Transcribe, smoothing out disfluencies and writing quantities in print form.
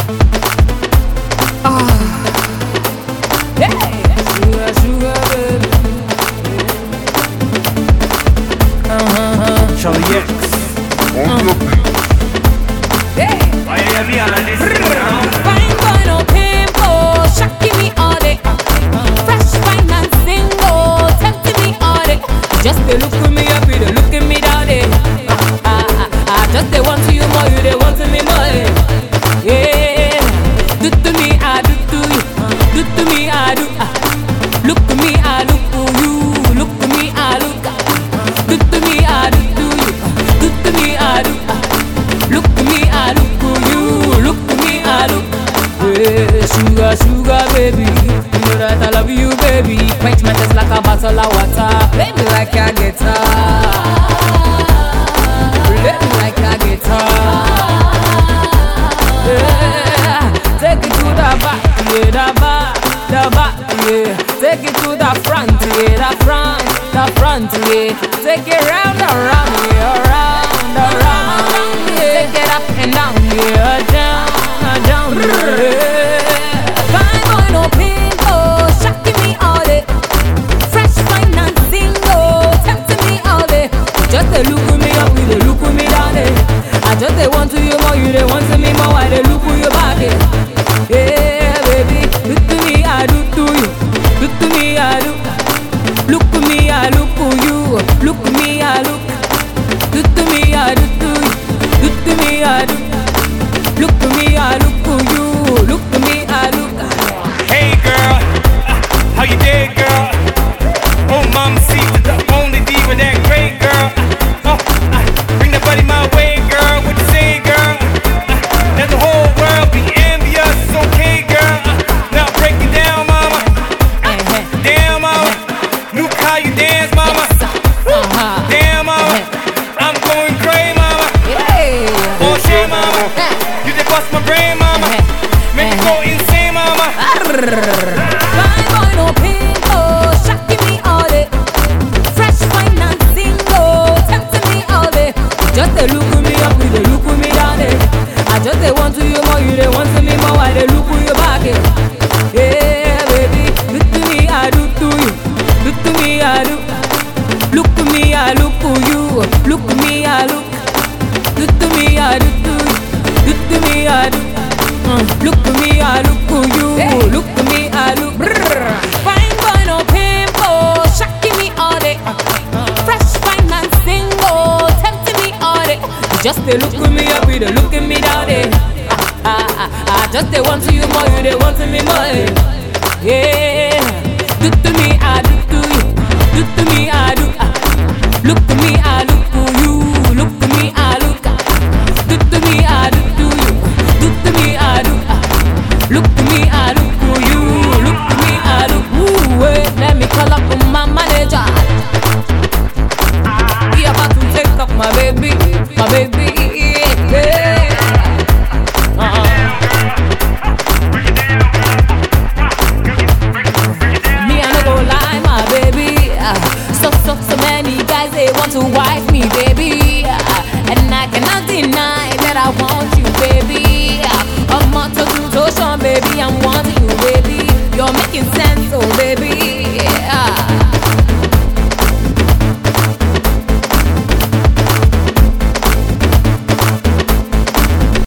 Hey, sugar, sugar, baby. Charlie X. Hey. Ay, Fine boy, no pimple, shocking me all day. Fresh fine and single, tempting me all day. Just they look at me up, they look at me down there. Just they want to you more, you they want to me more. Yeah, do to me, I do to you. Do to me, I do. Look to me, I look to you. Look to me, I look. Do to me, I do to you. Do to me, I do. Look to me, I look to you. Look to me, I look. Yeah, sugar, sugar, baby. You know that I love you, baby. Quench my thirst like a bottle of water. Play me like a guitar. Play me like a guitar. Yeah, take it to the back, yeah, the back, yeah. Take it to the front, yeah, the front, yeah. Take it round, around, yeah, around, yeah. Take it up and down, yeah, down, yeah. Fine boy, no pimple, shocking me all day. Fresh, fine and single, tempting me all day. Just they look at me up, they look at me down there. I just they want to you more, you they want to me more. Why they look at you back there? Yeah, baby, look to me, I do to you. Look to me, I do. Look to me, I look to you. Look to me, I look. Look to me, I do to you. Look to me, I do. Look to me, I look to you. Look to me, I look. hey girl, how you did, girl? Oh, mama, see the only diva that great, girl. Bring that body my way, girl. What you say, girl? Let the whole world be envious. It's okay, girl. Now break it down, mama. Damn, mama. Look how you dance, mama. Damn, mama. I'm going crazy, mama. Hey. Oh, shit, mama. You just bust my brain, mama. Make me go insane, mama. Fine boy, no pimple, shocking me all day. Fresh, fine and single, tempting me all day. Just they look at me up, they look at me down there. I just they want to you more, you they want to me more. Why they look at you back here? Yeah, baby, look to me, I do to you. Look to me, I do. Look to me, I look to you. Look to me, I look. Look to me, I do to you. Look to me, I do. Look to me, I look to you. Look to me, I look. Fine boy, no pimple, shocking me all day. Fresh, fine and single, tempting me all day. Just they look at me up, they look at me down there. Just they want to you more, you they want to me more. Yeah, do to me, I do to you. Do to me, I do. Look to me, I look to you. Look to me, I look. Do to me, I do to you. Do to me, I do. Look to me, I look to you. Look to me, I look. Ooh, wait, let me call up my manager. He about to take up my baby, my baby. Yeah. Me, I no go lie, my baby. So many guys they want to wife me, baby. And I cannot deny that I want you, baby. I'm on to baby, I'm wanting you, baby. You're making sense, oh baby.